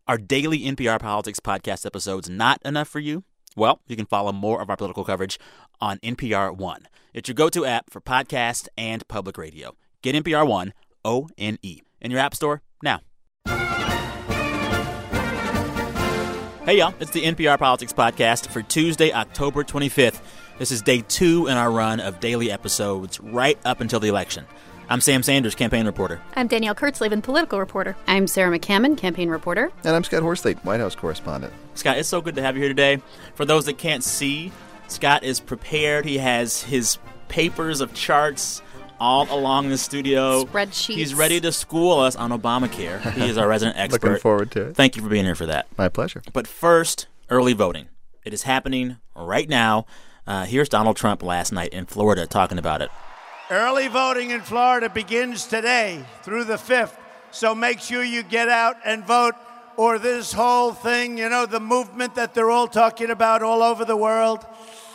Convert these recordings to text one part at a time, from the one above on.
Are daily NPR Politics podcast episodes not enough for you? Well, you can follow more of our political coverage on NPR One. It's your go-to app for podcast and public radio. Get NPR One, O-N-E, in your app store now. Hey, y'all. It's the NPR Politics Podcast for Tuesday, October 25th. This is day 2 in our run of daily episodes right up until the election. I'm Sam Sanders, campaign reporter. I'm Danielle Kurtzleben, political reporter. I'm Sarah McCammon, campaign reporter. And I'm Scott Horsley, White House correspondent. Scott, it's so good to have you here today. For those that can't see, Scott is prepared. He has his papers of charts all along the studio. Spreadsheets. He's ready to school us on Obamacare. He is our resident expert. Looking forward to it. Thank you for being here for that. My pleasure. But first, early voting. It is happening right now. Here's Donald Trump last night in Florida talking about it. Early voting in Florida begins today through the 5th, so make sure you get out and vote, or this whole thing, you know, the movement that they're all talking about all over the world,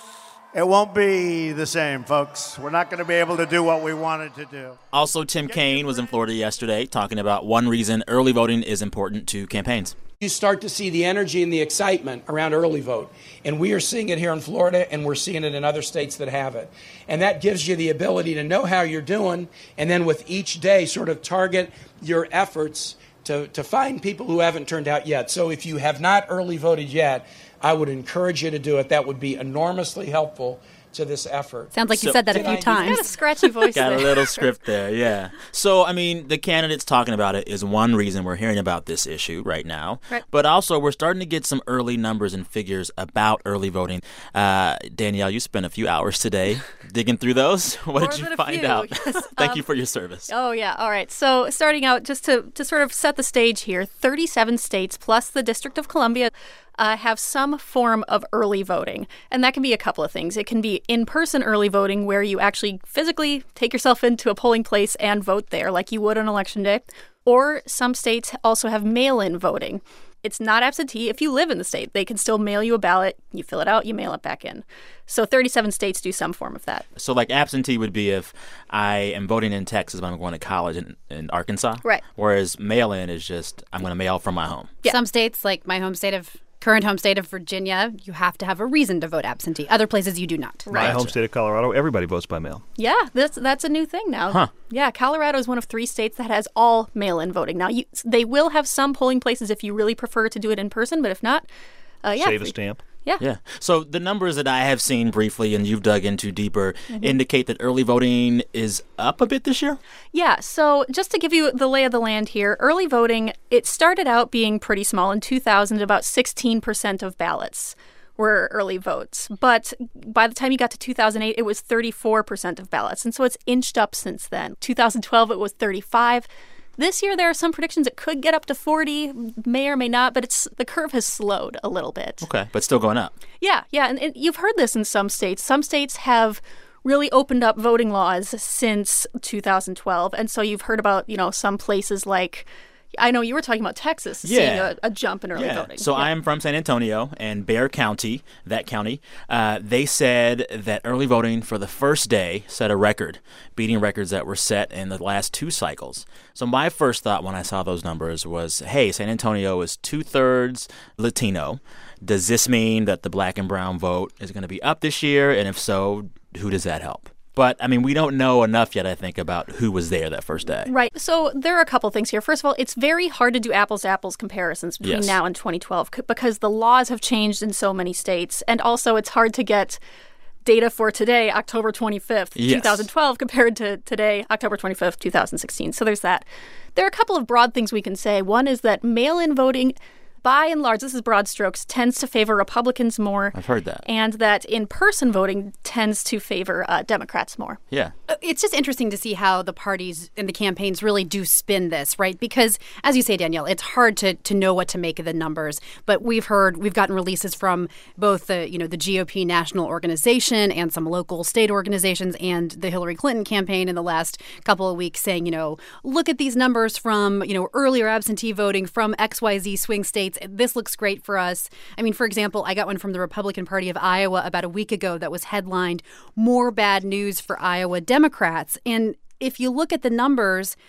it won't be the same, folks. We're not going to be able to do what we wanted to do. Also, Tim Kaine was in Florida yesterday talking about one reason early voting is important to campaigns. You start to see the energy and the excitement around early vote. And we are seeing it here in Florida, and we're seeing it in other states that have it. And that gives you the ability to know how you're doing, and then with each day sort of target your efforts to find people who haven't turned out yet. So if you have not early voted yet, I would encourage you to do it. That would be enormously helpful to this effort. Sounds like you said that a few times. Got a scratchy voice Got there. a little script there, yeah. So, I mean, the candidates talking about it is one reason we're hearing about this issue right now. Right. But also, we're starting to get some early numbers and figures about early voting. Danielle, you spent a few hours today digging through those. What did you find out? Yes. Thank you for your service. Oh, yeah. All right. So starting out, just to sort of set the stage here, 37 states plus the District of Columbia have some form of early voting. And that can be a couple of things. It can be in-person early voting where you actually physically take yourself into a polling place and vote there like you would on Election Day. Or some states also have mail-in voting. It's not absentee. If you live in the state, they can still mail you a ballot. You fill it out, you mail it back in. So 37 states do some form of that. So, like, absentee would be if I am voting in Texas, but I'm going to college in Arkansas. Right. Whereas mail-in is just I'm going to mail from my home. Yeah. Some states, like my current home state of Virginia, you have to have a reason to vote absentee. Other places you do not. My home state of Colorado, everybody votes by mail. Yeah, that's a new thing now. Huh. Yeah, Colorado is one of 3 states that has all mail-in voting. Now, they will have some polling places if you really prefer to do it in person, but if not, Save a stamp. Yeah. So the numbers that I have seen briefly and you've dug into deeper indicate that early voting is up a bit this year? Yeah, so just to give you the lay of the land here, early voting, it started out being pretty small. In 2000, about 16% of ballots were early votes. But by the time you got to 2008, it was 34% of ballots. And so it's inched up since then. 2012, it was 35. This year, there are some predictions it could get up to 40, may or may not, but the curve has slowed a little bit. Okay, but still going up. Yeah, and you've heard this in some states. Some states have really opened up voting laws since 2012, and so you've heard about, some places like, I know you were talking about Texas seeing a jump in early voting. So I'm from San Antonio, and Bexar County, that county, they said that early voting for the first day set a record, beating records that were set in the last 2 cycles. So my first thought when I saw those numbers was, hey, San Antonio is 2/3 Latino. Does this mean that the black and brown vote is going to be up this year? And if so, who does that help? But, I mean, we don't know enough yet, I think, about who was there that first day. Right. So there are a couple things here. First of all, it's very hard to do apples-to-apples comparisons between now and 2012 because the laws have changed in so many states. And also it's hard to get data for today, October 25th, 2012, compared to today, October 25th, 2016. So there's that. There are a couple of broad things we can say. One is that mail-in voting, by and large, this is broad strokes, tends to favor Republicans more. I've heard that. And that in-person voting tends to favor Democrats more. Yeah. It's just interesting to see how the parties and the campaigns really do spin this, right? Because, as you say, Danielle, it's hard to know what to make of the numbers. But we've gotten releases from both the GOP national organization and some local state organizations and the Hillary Clinton campaign in the last couple of weeks saying, look at these numbers from, earlier absentee voting from XYZ swing states. This looks great for us. I mean, for example, I got one from the Republican Party of Iowa about a week ago that was headlined, "More Bad News for Iowa Democrats." And if you look at the numbers,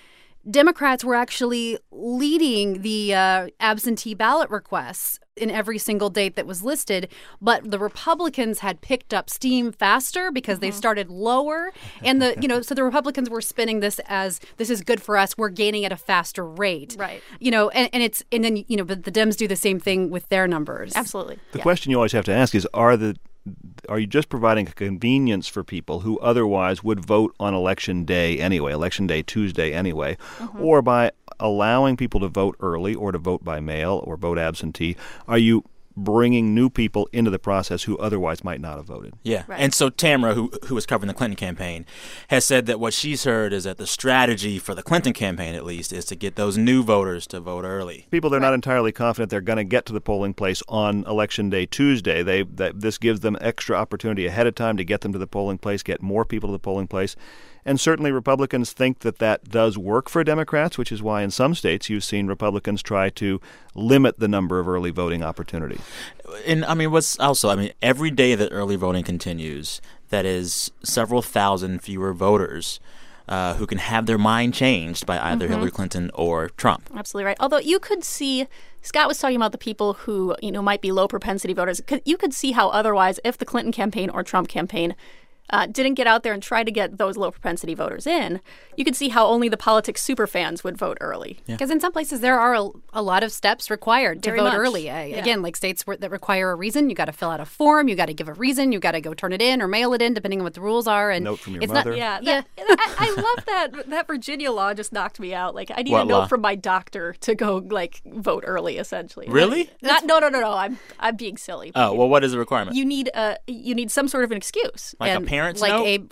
Democrats were actually leading the absentee ballot requests in every single date that was listed, but the Republicans had picked up steam faster because they started lower, and so the Republicans were spinning this as this is good for us. We're gaining at a faster rate, right? But the Dems do the same thing with their numbers. Absolutely. The question you always have to ask is: Are you just providing a convenience for people who otherwise would vote on Election Day anyway, Election Day Tuesday anyway, or by allowing people to vote early or to vote by mail or vote absentee, are you bringing new people into the process who otherwise might not have voted? Yeah. Right. And so Tamara, who was covering the Clinton campaign, has said that what she's heard is that the strategy for the Clinton campaign, at least, is to get those new voters to vote early. People they're not entirely confident they're going to get to the polling place on Election Day Tuesday. This gives them extra opportunity ahead of time to get them to the polling place, get more people to the polling place. And certainly Republicans think that does work for Democrats, which is why in some states you've seen Republicans try to limit the number of early voting opportunities. And every day that early voting continues, that is several thousand fewer voters who can have their mind changed by either Hillary Clinton or Trump. Absolutely right. Although you could see, Scott was talking about the people who might be low propensity voters. You could see how otherwise, if the Clinton campaign or Trump campaign didn't get out there and try to get those low propensity voters in, you could see how only the politics superfans would vote early. Because in some places there are a lot of steps required to Very vote much. early. Again, like states that require a reason, you got to fill out a form, you got to give a reason, you got to go turn it in or mail it in, depending on what the rules are. And note from your it's mother. I love that Virginia law just knocked me out. Like I need What a note law? from my doctor to go vote early. Essentially, Really? No. I'm being silly. Oh, well, what is the requirement? You need some sort of an excuse. Like and a parent's like note?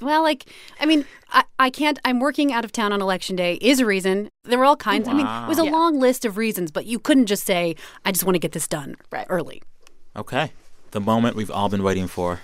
I can't. I'm working out of town on Election Day is a reason. There were all kinds. I mean, it was a long list of reasons, but you couldn't just say, I just want to get this done early. Okay. The moment we've all been waiting for.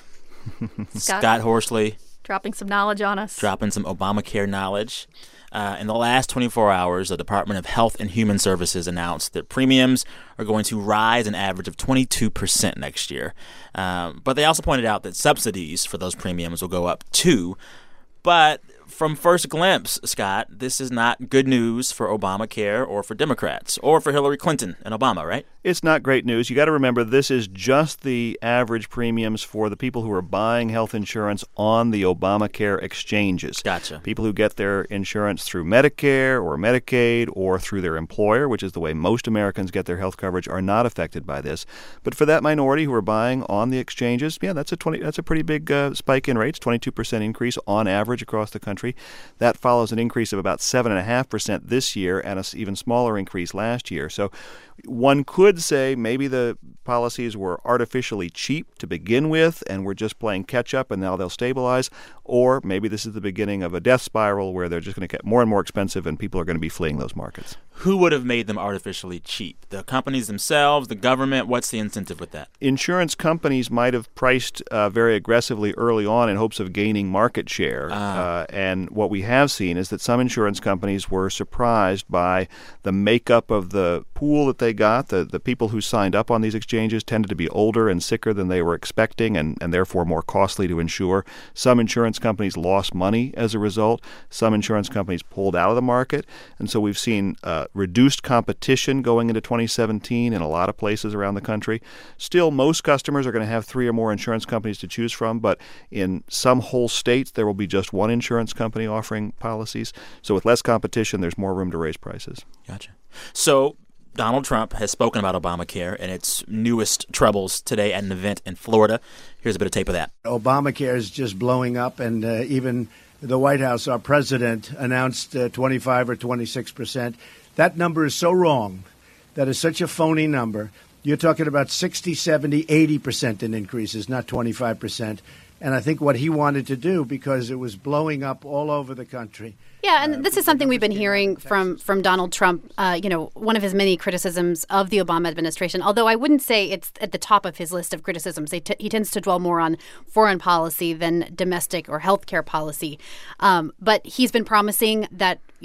Scott Horsley dropping some knowledge on us. dropping some Obamacare knowledge. In the last 24 hours, the Department of Health and Human Services announced that premiums are going to rise an average of 22% next year. But they also pointed out that subsidies for those premiums will go up too. But from first glimpse, Scott, this is not good news for Obamacare or for Democrats or for Hillary Clinton and Obama, right? It's not great news. You got to remember this is just the average premiums for the people who are buying health insurance on the Obamacare exchanges. Gotcha. People who get their insurance through Medicare or Medicaid or through their employer, which is the way most Americans get their health coverage, are not affected by this. But for that minority who are buying on the exchanges, that's a pretty big spike in rates, 22% increase on average across the country. That follows an increase of about 7.5% this year and an even smaller increase last year. So one could say maybe the policies were artificially cheap to begin with and we're just playing catch up and now they'll stabilize. Or maybe this is the beginning of a death spiral where they're just going to get more and more expensive and people are going to be fleeing those markets. Who would have made them artificially cheap? The companies themselves, the government? What's the incentive with that? Insurance companies might have priced very aggressively early on in hopes of gaining market share. And what we have seen is that some insurance companies were surprised by the makeup of the pool that they got. The people who signed up on these exchanges tended to be older and sicker than they were expecting and therefore more costly to insure. Some insurance companies lost money as a result. Some insurance companies pulled out of the market. And so we've seen reduced competition going into 2017 in a lot of places around the country. Still, most customers are going to have 3 or more insurance companies to choose from, but in some whole states, there will be just one insurance company offering policies. So with less competition, there's more room to raise prices. Gotcha. So Donald Trump has spoken about Obamacare and its newest troubles today at an event in Florida. Here's a bit of tape of that. Obamacare is just blowing up, and even the White House, our president, announced 25 or 26%. That number is so wrong. That is such a phony number. You're talking about 60, 70, 80% in increases, not 25%. And I think what he wanted to do, because it was blowing up all over the country. Yeah, and this is something we've been hearing from Donald Trump, one of his many criticisms of the Obama administration, although I wouldn't say it's at the top of his list of criticisms. He tends to dwell more on foreign policy than domestic or healthcare policy. But he's been promising that,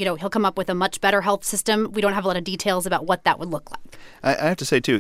he'll come up with a much better health system. We don't have a lot of details about what that would look like. I have to say, too,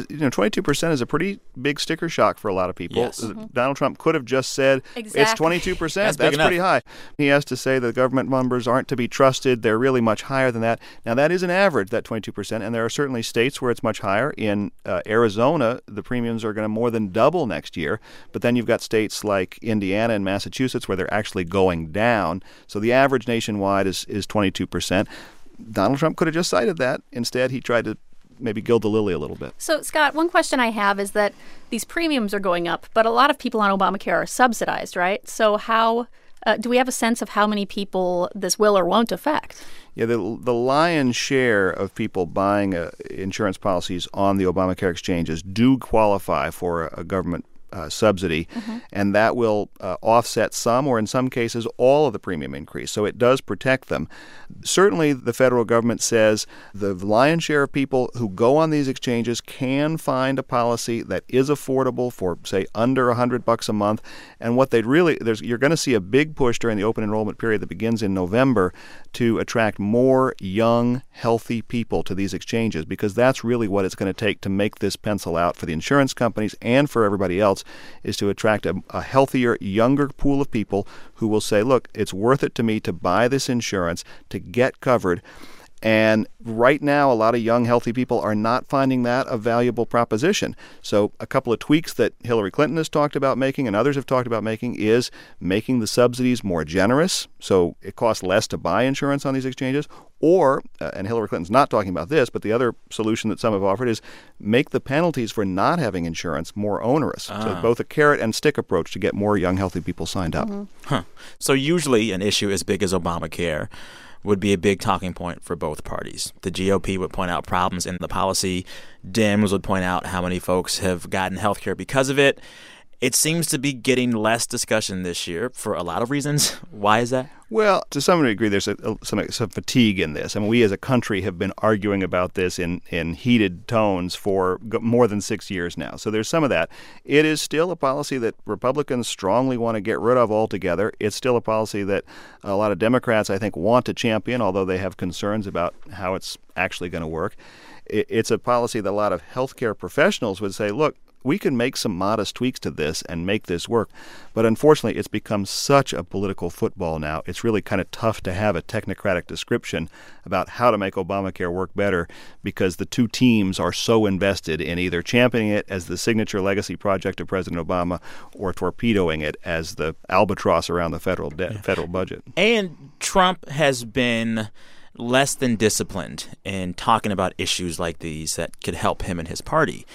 22% is a pretty big sticker shock for a lot of people. Yes. Donald Trump could have just said, Exactly. it's 22%. That's enough. pretty high. He has to say the government numbers aren't to be trusted. They're really much higher than that. Now, that is an average, that 22%, and there are certainly states where it's much higher. In Arizona, the premiums are going to more than double next year. But then you've got states like Indiana and Massachusetts where they're actually going down. So the average nationwide is 22%. Donald Trump could have just cited that. Instead, he tried to maybe gild the lily a little bit. So, Scott, one question I have is that these premiums are going up, but a lot of people on Obamacare are subsidized, right? So how do we have a sense of how many people this will or won't affect? Yeah, the lion's share of people buying insurance policies on the Obamacare exchanges do qualify for a government subsidy, and that will offset some, or in some cases, all of the premium increase. So it does protect them. Certainly, the federal government says the lion's share of people who go on these exchanges can find a policy that is affordable for, say, under $100 a month. And what they'd really, you're going to see a big push during the open enrollment period that begins in November to attract more young, healthy people to these exchanges, because that's really what it's going to take to make this pencil out for the insurance companies and for everybody else, is to attract a healthier, younger pool of people who will say, look, it's worth it to me to buy this insurance, to get covered. And right now, a lot of young, healthy people are not finding that a valuable proposition. So a couple of tweaks that Hillary Clinton has talked about making and others have talked about making is making the subsidies more generous, so it costs less to buy insurance on these exchanges. Or, and Hillary Clinton's not talking about this, but the other solution that some have offered is make the penalties for not having insurance more onerous. So both a carrot and stick approach to get more young, healthy people signed up. So usually an issue as big as Obamacare would be a big talking point for both parties. The GOP would point out problems in the policy. Dems would point out how many folks have gotten health care because of it. It seems to be getting less discussion this year for a lot of reasons. Why is that? Well, to some degree, there's some fatigue in this. I mean, we as a country have been arguing about this in heated tones for more than 6 years now. So there's some of that. It is still a policy that Republicans strongly want to get rid of altogether. It's still a policy that a lot of Democrats, I think, want to champion, although they have concerns about how it's actually going to work. It's a policy that a lot of healthcare professionals would say, look, we can make some modest tweaks to this and make this work. But unfortunately, it's become such a political football now. It's really kind of tough to have a technocratic description about how to make Obamacare work better, because the two teams are so invested in either championing it as the signature legacy project of President Obama or torpedoing it as the albatross around the federal budget. And Trump has been less than disciplined in talking about issues like these that could help him and his party.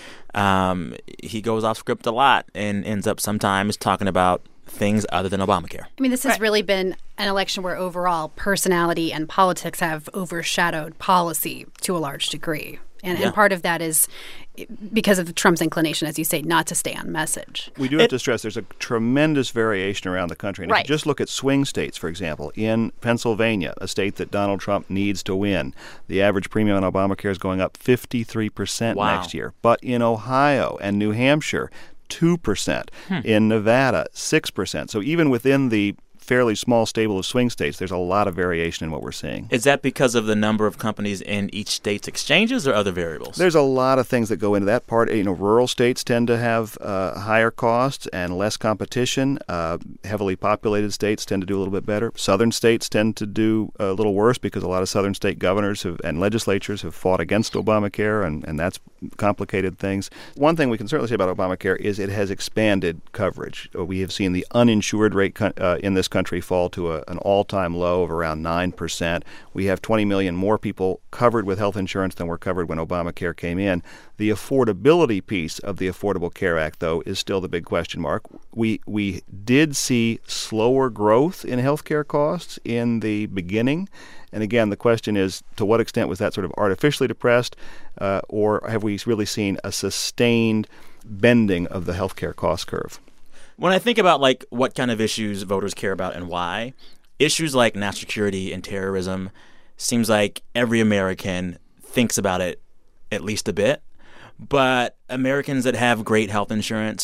He goes off script a lot and ends up sometimes talking about things other than Obamacare. I mean, this has really been an election where overall personality and politics have overshadowed policy to a large degree. And part of that is because of Trump's inclination, as you say, not to stay on message. We do have to stress there's a tremendous variation around the country. And if you just look at swing states, for example, in Pennsylvania, a state that Donald Trump needs to win, the average premium on Obamacare is going up 53% next year. But in Ohio and New Hampshire, 2%. In Nevada, 6%. So even within the fairly small stable of swing states, there's a lot of variation in what we're seeing. Is that because of the number of companies in each state's exchanges or other variables? There's a lot of things that go into that part. Rural states tend to have higher costs and less competition. Heavily populated states tend to do a little bit better. Southern states tend to do a little worse because a lot of southern state governors and legislatures have fought against Obamacare, and that's complicated things. One thing we can certainly say about Obamacare is it has expanded coverage. We have seen the uninsured rate in this country fall to an all-time low of around 9%. We have 20 million more people covered with health insurance than were covered when Obamacare came in. The affordability piece of the Affordable Care Act, though, is still the big question mark. We did see slower growth in health care costs in the beginning. And again, the question is, to what extent was that sort of artificially depressed, or have we really seen a sustained bending of the healthcare cost curve? When I think about what kind of issues voters care about and why, issues like national security and terrorism seems like every American thinks about it at least a bit. But Americans that have great health insurance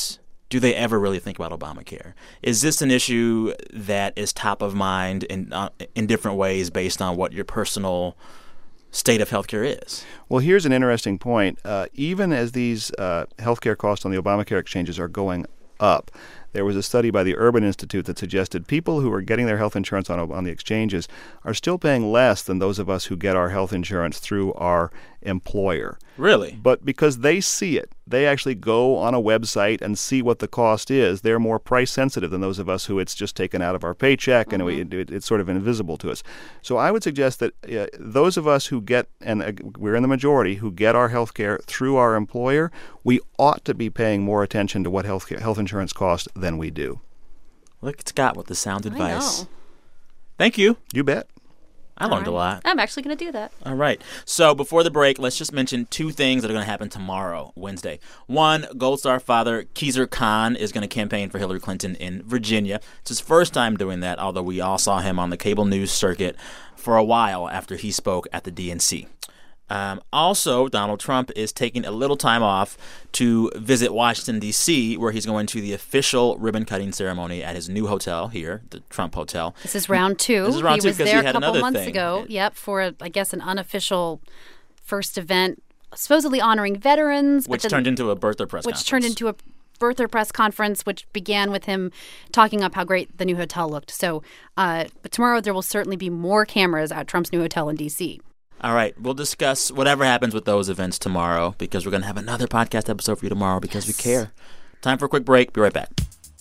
do they ever really think about Obamacare? Is this an issue that is top of mind in different ways based on what your personal state of healthcare is? Well, here's an interesting point. Even as these healthcare costs on the Obamacare exchanges are going up, there was a study by the Urban Institute that suggested people who are getting their health insurance on the exchanges are still paying less than those of us who get our health insurance through our employer. Really? But because they see it, they actually go on a website and see what the cost is. They're more price sensitive than those of us who it's just taken out of our paycheck and it's sort of invisible to us. So I would suggest that those of us who get, and we're in the majority, who get our health care through our employer, we ought to be paying more attention to what health insurance costs than we do. Look at Scott with the sound advice. I know. Thank you. You bet. I learned a lot. I'm actually going to do that. All right. So before the break, let's just mention two things that are going to happen tomorrow, Wednesday. One, Gold Star father Khizr Khan is going to campaign for Hillary Clinton in Virginia. It's his first time doing that, although we all saw him on the cable news circuit for a while after he spoke at the DNC. Also, Donald Trump is taking a little time off to visit Washington, D.C., where he's going to the official ribbon-cutting ceremony at his new hotel here, the Trump Hotel. This is round two. This is round two he was because there he had a couple another months thing. ago. Yep, for, I guess, an unofficial first event, supposedly honoring veterans. Which turned into a birther press conference. Which turned into a birther press conference, which began with him talking up how great the new hotel looked. So, but tomorrow there will certainly be more cameras at Trump's new hotel in D.C. All right. We'll discuss whatever happens with those events tomorrow because we're going to have another podcast episode for you tomorrow because we care. Time for a quick break. Be right back.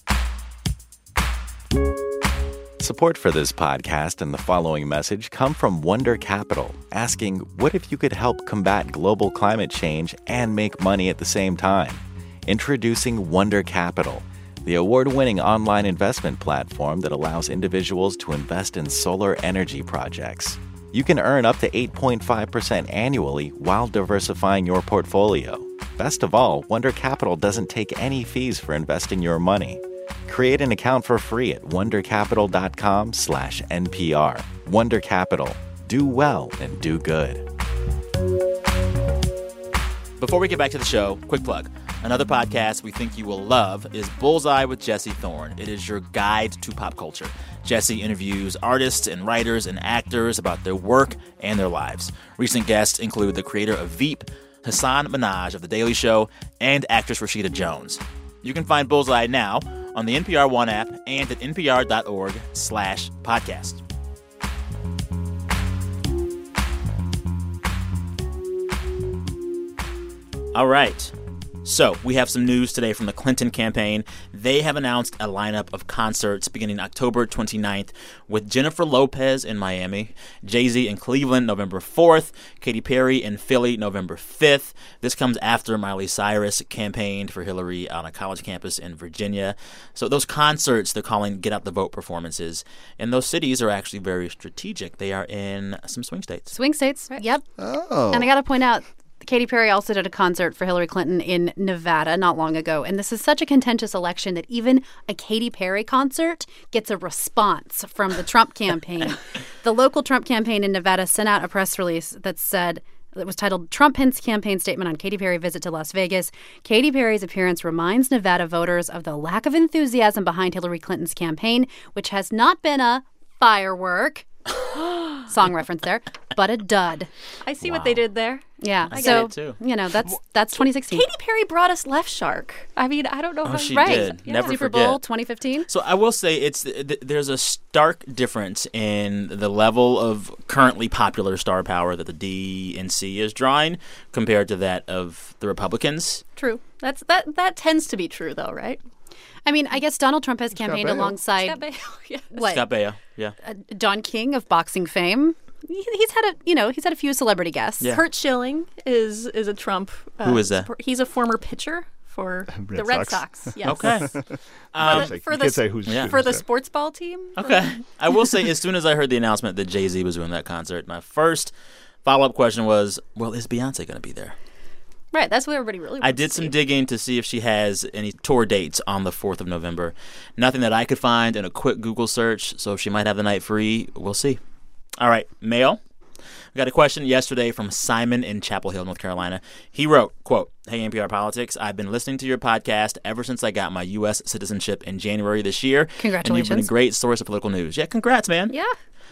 Support for this podcast and the following message come from Wonder Capital, asking, what if you could help combat global climate change and make money at the same time? Introducing Wonder Capital, the award-winning online investment platform that allows individuals to invest in solar energy projects. You can earn up to 8.5% annually while diversifying your portfolio. Best of all, Wonder Capital doesn't take any fees for investing your money. Create an account for free at wondercapital.com/NPR. Wonder Capital. Do well and do good. Before we get back to the show, quick plug. Another podcast we think you will love is Bullseye with Jesse Thorne. It is your guide to pop culture. Jesse interviews artists and writers and actors about their work and their lives. Recent guests include the creator of Veep, Hasan Minhaj of The Daily Show, and actress Rashida Jones. You can find Bullseye now on the NPR One app and at npr.org/podcast. All right. So we have some news today from the Clinton campaign. They have announced a lineup of concerts beginning October 29th with Jennifer Lopez in Miami, Jay-Z in Cleveland November 4th, Katy Perry in Philly November 5th. This comes after Miley Cyrus campaigned for Hillary on a college campus in Virginia. So those concerts they're calling Get Out the Vote performances. And those cities are actually very strategic. They are in some swing states. Swing states, right. Yep. Oh. And I got to point out, Katy Perry also did a concert for Hillary Clinton in Nevada not long ago. And this is such a contentious election that even a Katy Perry concert gets a response from the Trump campaign. The local Trump campaign in Nevada sent out a press release that was titled Trump Hints Campaign Statement on Katy Perry Visit to Las Vegas. Katy Perry's appearance reminds Nevada voters of the lack of enthusiasm behind Hillary Clinton's campaign, which has not been a firework. Song reference there, but a dud. I see what they did there. Yeah, I so get it too. you know that's 2016. Katy Perry brought us Left Shark. I mean, I don't know how she right. did. Yeah. Never Super forget. Bowl 2015. So I will say there's a stark difference in the level of currently popular star power that the DNC is drawing compared to that of the Republicans. True. That tends to be true, though, right? I mean, I guess Donald Trump has campaigned Baio. alongside Scott Baio, yeah. what Scott Baio, yeah. Don King of boxing fame. He's had a few celebrity guests. Yeah. Kurt Schilling is a Trump. Who is that? He's a former pitcher for the Red Sox. Yes. Okay. For the sports ball team. Okay. I will say, as soon as I heard the announcement that Jay-Z was doing that concert, my first follow-up question was, well, is Beyonce going to be there? Right, that's what everybody really wants I did some digging to see if she has any tour dates on the 4th of November. Nothing that I could find in a quick Google search, so if she might have the night free, we'll see. All right, mail. We got a question yesterday from Simon in Chapel Hill, North Carolina. He wrote, quote, "Hey, NPR Politics, I've been listening to your podcast ever since I got my U.S. citizenship in January this year. Congratulations. And you've been a great source of political news." Yeah, congrats, man. Yeah.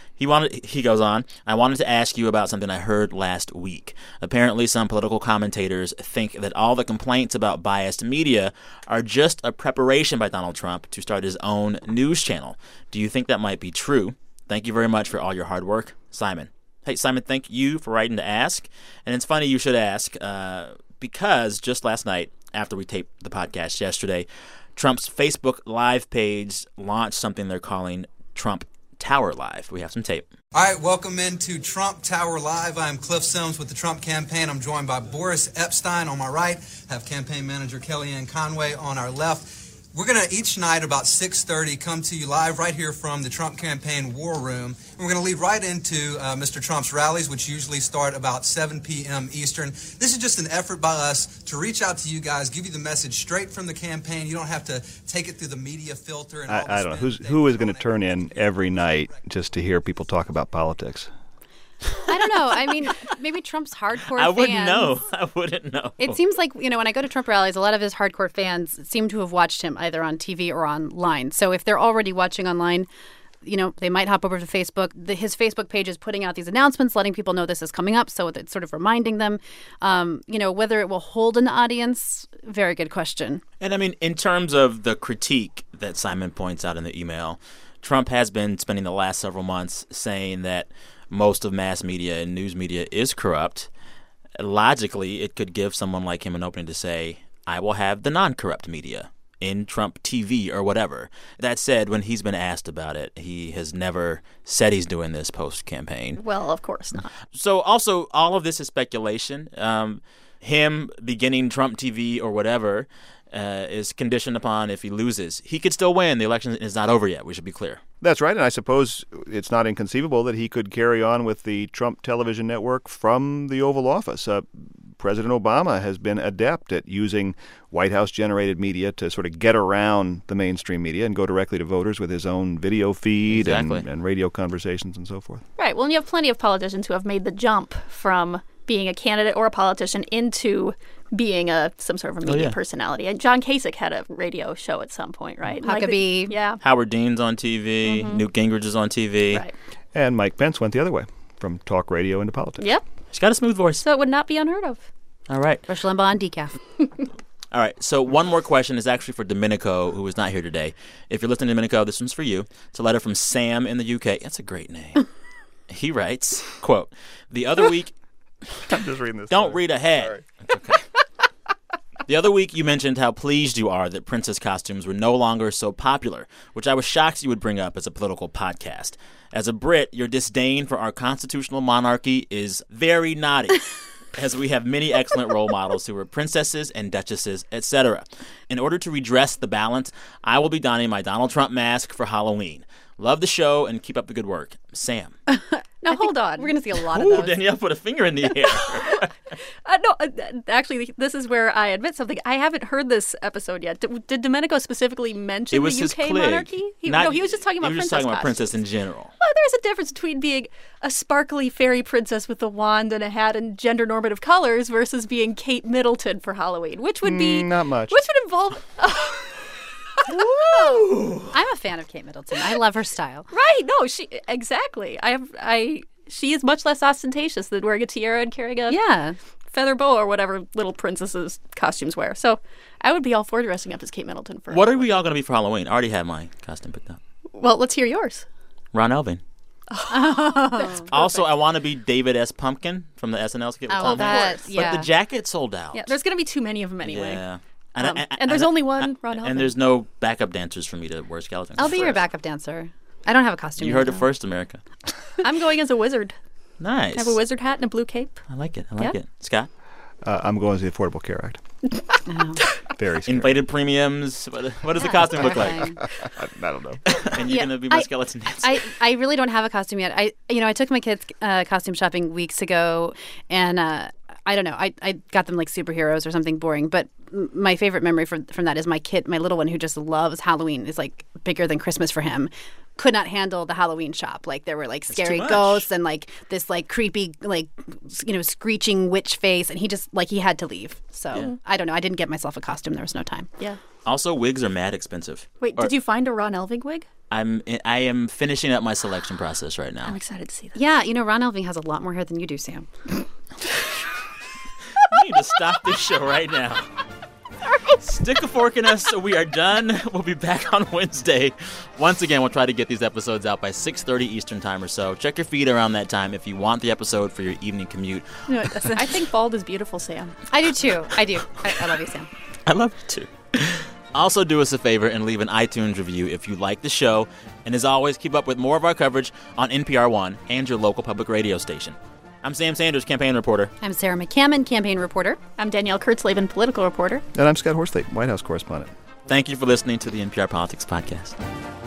He goes on, "I wanted to ask you about something I heard last week. Apparently, some political commentators think that all the complaints about biased media are just a preparation by Donald Trump to start his own news channel. Do you think that might be true? Thank you very much for all your hard work, Simon." Hey, Simon, thank you for writing to ask. And it's funny you should ask because just last night, after we taped the podcast yesterday, Trump's Facebook Live page launched something they're calling Trump Tower Live. We have some tape. All right, welcome into Trump Tower Live. I'm Cliff Sims with the Trump campaign. I'm joined by Boris Epshteyn on my right. I have campaign manager Kellyanne Conway on our left. We're going to each night about 6:30 come to you live right here from the Trump campaign war room. And we're going to lead right into Mr. Trump's rallies, which usually start about 7 p.m. Eastern. This is just an effort by us to reach out to you guys, give you the message straight from the campaign. You don't have to take it through the media filter. And I don't know. Who is going to turn in every night just to hear people talk about politics? I don't know. I mean, maybe Trump's hardcore I wouldn't fans. know. I wouldn't know. It seems like, when I go to Trump rallies, a lot of his hardcore fans seem to have watched him either on TV or online. So if they're already watching online, they might hop over to Facebook. His Facebook page is putting out these announcements, letting people know this is coming up. So it's sort of reminding them, whether it will hold an audience. Very good question. And I mean, in terms of the critique that Simon points out in the email, Trump has been spending the last several months saying that most of mass media and news media is corrupt. Logically, it could give someone like him an opening to say, I will have the non-corrupt media in Trump TV or whatever. That said, when he's been asked about it, he has never said he's doing this post-campaign. Well, of course not. So also, all of this is speculation. Him beginning Trump TV or whatever is conditioned upon if he loses. He could still win. The election is not over yet. We should be clear. That's right, and I suppose it's not inconceivable that he could carry on with the Trump television network from the Oval Office. President Obama has been adept at using White House-generated media to sort of get around the mainstream media and go directly to voters with his own video feed and radio conversations and so forth. Right. Well, and you have plenty of politicians who have made the jump from being a candidate or a politician into being some sort of a media personality. And John Kasich had a radio show at some point, right? Huckabee. Yeah. Howard Dean's on TV. Newt Gingrich is on TV. Right. And Mike Pence went the other way, from talk radio into politics. Yep. He's got a smooth voice. So it would not be unheard of. All right. Rush Limbaugh on decaf. All right, so one more question is actually for Domenico, who is not here today. If you're listening to Domenico, this one's for you. It's a letter from Sam in the UK. That's a great name. He writes, quote, "The other week..." I'm just reading this. Don't read ahead. Sorry. It's okay. "The other week you mentioned how pleased you are that princess costumes were no longer so popular, which I was shocked you would bring up as a political podcast. As a Brit, your disdain for our constitutional monarchy is very naughty, as we have many excellent role models who were princesses and duchesses, etc. In order to redress the balance, I will be donning my Donald Trump mask for Halloween. Love the show and keep up the good work. Sam." Now, hold on. We're going to see a lot of Ooh, those. Danielle put a finger in the air. Actually, this is where I admit something. I haven't heard this episode yet. Did Domenico specifically mention It was the his UK clique. monarchy? He was just talking about He was princess just talking about costumes. princess in general. Well, there's a difference between being a sparkly fairy princess with a wand and a hat and gender normative colors versus being Kate Middleton for Halloween, which would be not much. Which would involve. I'm a fan of Kate Middleton. I love her style. Right? No, she exactly. She is much less ostentatious than wearing a tiara and carrying a feather boa or whatever little princesses' costumes wear. So I would be all for dressing up as Kate Middleton for. What are we all going to be for Halloween? I already have my costume picked out. Well, let's hear yours. Ron Elving. Also, I want to be David S. Pumpkin from the SNL skit with Tom Hanks. But the jacket sold out. Yeah, there's going to be too many of them anyway. Yeah. And there's only one Ron Elving. And there's no backup dancers for me to wear skeletons. I'll be your backup dancer. I don't have a costume. You heard it first, America. I'm going as a wizard. Nice. I have a wizard hat and a blue cape. I like it. Scott? I'm going to the Affordable Care Act. Very scary. Inflated premiums. What does the costume look like? I don't know. And you're going to be my skeleton dancer. I really don't have a costume yet. I took my kids costume shopping weeks ago, and I don't know. I got them like superheroes or something boring. But my favorite memory from that is my kid, my little one who just loves Halloween, is like bigger than Christmas for him. Could not handle the Halloween shop. Like there were like scary ghosts and like this like creepy like screeching witch face, and he just like he had to leave. So I don't know. I didn't get myself a costume. There was no time. Yeah. Also, wigs are mad expensive. Wait, did you find a Ron Elving wig? I am finishing up my selection process right now. I'm excited to see that. Yeah, Ron Elving has a lot more hair than you do, Sam. You need to stop this show right now. Stick a fork in us. We are done. We'll be back on Wednesday. Once again, we'll try to get these episodes out by 6:30 Eastern time or so. Check your feed around that time if you want the episode for your evening commute. I think bald is beautiful, Sam. I do, too. I do. I love you, Sam. I love you, too. Also, do us a favor and leave an iTunes review if you like the show. And as always, keep up with more of our coverage on NPR One and your local public radio station. I'm Sam Sanders, campaign reporter. I'm Sarah McCammon, campaign reporter. I'm Danielle Kurtzleben, political reporter. And I'm Scott Horsley, White House correspondent. Thank you for listening to the NPR Politics Podcast.